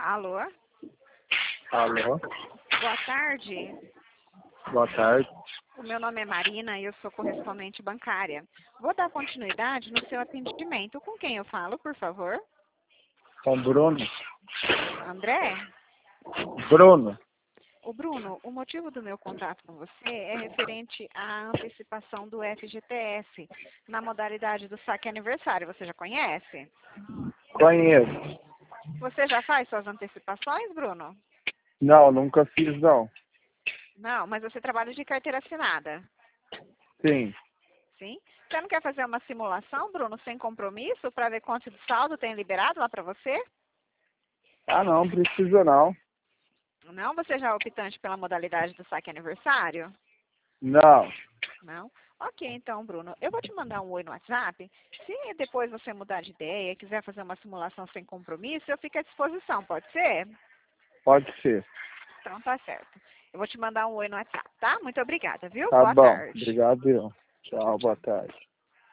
Alô? Alô, Boa tarde. boa tarde. O meu nome é Marina e eu sou correspondente bancária. Vou dar continuidade no seu atendimento. Com quem eu falo, por favor? Com Bruno. André? Bruno, O Bruno, o motivo do meu contato com você é referente à antecipação do FGTS na modalidade do saque aniversário. Você já conhece? conheço. Você já faz suas antecipações, Bruno? Não, nunca fiz não. Não, mas você trabalha de carteira assinada. Sim. Sim? Você não quer fazer uma simulação, Bruno, sem compromisso, para ver quanto de saldo tem liberado lá para você? Ah, não precisa não. Não? Você já é optante pela modalidade do saque aniversário? Não, Não? Ok, então, Bruno, eu vou te mandar um oi no WhatsApp. Se depois você mudar de ideia e quiser fazer uma simulação sem compromisso, eu fico à disposição, pode ser? pode ser. Então tá certo. Eu vou te mandar um oi no WhatsApp, tá? Muito obrigada, viu? Tá Boa bom. tarde. Obrigado. Tchau, Tchau, boa tchau. tarde.